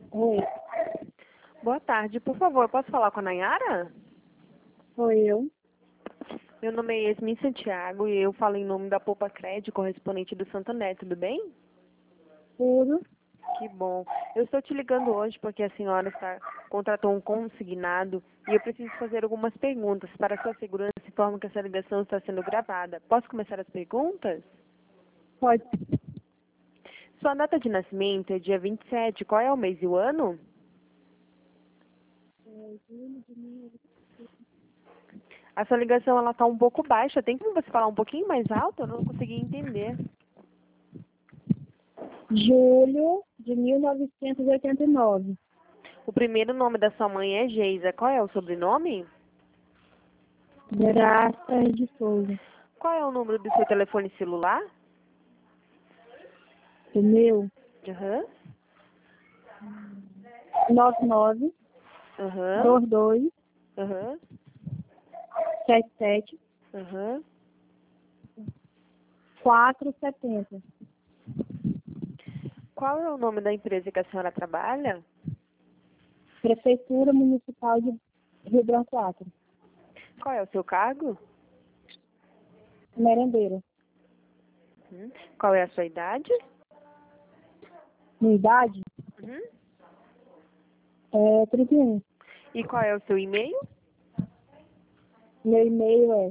Oi, Boa tarde, por favor, posso falar com a Nayara? sou eu. Meu nome é Yasmin Santiago e eu falo em nome da Poupa Cred, correspondente do Santander, tudo bem? Tudo. Que bom. Eu estou te ligando hoje porque a senhora contratou um consignado e eu preciso fazer algumas perguntas para sua segurança, informo que essa ligação está sendo gravada. Posso começar as perguntas? Pode. Sua data de nascimento é dia 27, qual é o mês e o ano? A sua ligação ela está um pouco baixa, tem como você falar um pouquinho mais alto? Eu não consegui entender. Julho de 1989. O primeiro nome da sua mãe é Geisa. Qual é o sobrenome? Graça de Souza. Qual é o número do seu telefone celular? O meu, Aham. 99 Aham. 22 Aham. 77 Aham. 470. Qual é o nome da empresa que a senhora trabalha? Prefeitura Municipal de Rio Branco 4. Qual é o seu cargo? Merendeira. Qual é a sua idade? Minha idade Uhum. é 31. E qual é o seu e-mail? Meu e-mail é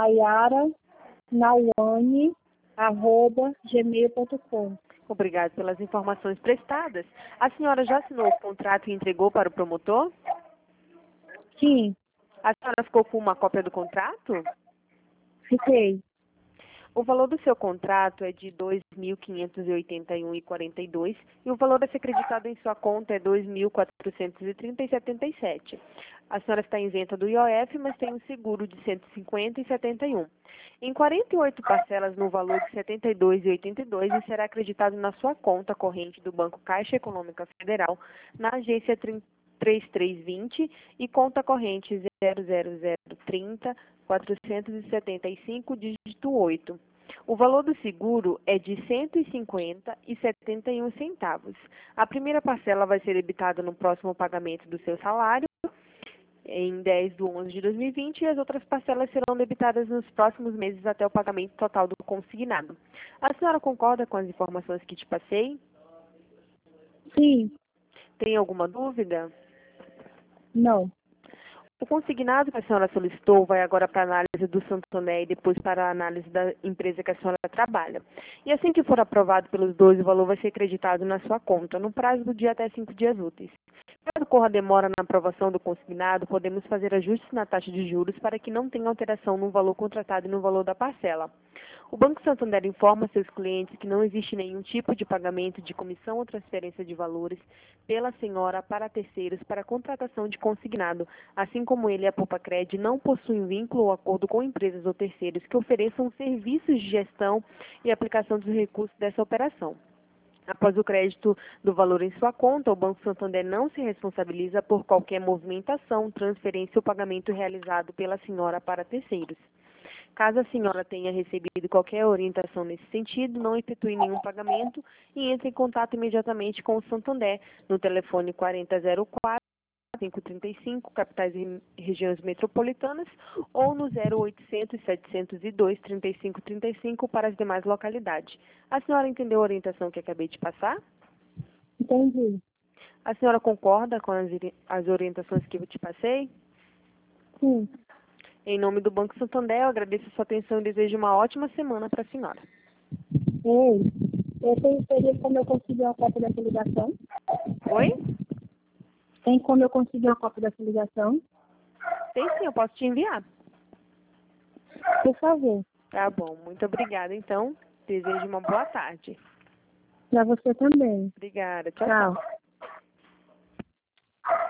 nayara.nauane@gmail.com. Obrigado pelas informações prestadas. A senhora já assinou o contrato e entregou para o promotor? Sim, A senhora ficou com uma cópia do contrato? fiquei. O valor do seu contrato é de R$ 2.581,42 e o valor a ser creditado em sua conta é R$ 2.430,77. A senhora está isenta do IOF, mas tem um seguro de R$ 150,71. Em 48 parcelas no valor de R$ 72,82 e será acreditado na sua conta corrente do Banco Caixa Econômica Federal, na agência 3320 e conta corrente 00030 475, dígito 8. O valor do seguro é de R$ 150,71. A primeira parcela vai ser debitada no próximo pagamento do seu salário, em 10/11 de 2020, e as outras parcelas serão debitadas nos próximos meses até o pagamento total do consignado. A senhora concorda com as informações que te passei? Sim, Tem alguma dúvida? não. O consignado que a senhora solicitou vai agora para a análise do Santander e depois para a análise da empresa que a senhora trabalha. E assim que for aprovado pelos dois, o valor vai ser creditado na sua conta, no prazo do dia até 5 dias úteis. Caso ocorra demora na aprovação do consignado, podemos fazer ajustes na taxa de juros para que não tenha alteração no valor contratado e no valor da parcela. O Banco Santander informa seus clientes que não existe nenhum tipo de pagamento de comissão ou transferência de valores pela senhora para terceiros para contratação de consignado, assim como ele e a Poupa-Cred não possuem vínculo ou acordo com empresas ou terceiros que ofereçam serviços de gestão e aplicação dos recursos dessa operação. Após o crédito do valor em sua conta, o Banco Santander não se responsabiliza por qualquer movimentação, transferência ou pagamento realizado pela senhora para terceiros. Caso a senhora tenha recebido qualquer orientação nesse sentido, não efetue nenhum pagamento e entre em contato imediatamente com o Santander no telefone 4004 535, capitais e regiões metropolitanas, ou no 0800 702 3535 para as demais localidades. A senhora entendeu a orientação que acabei de passar? Entendi. A senhora concorda com as orientações que eu te passei? Sim. Em nome do Banco Santander, eu agradeço a sua atenção e desejo uma ótima semana para a senhora. Ei, teria como eu conseguir uma cópia dessa ligação? Oi? Tem como eu conseguir uma cópia dessa ligação? Tem sim, eu posso te enviar. Por favor. Tá bom, muito obrigada, então. Desejo uma boa tarde. Para você também. Obrigada. Tchau, Tchau. tchau.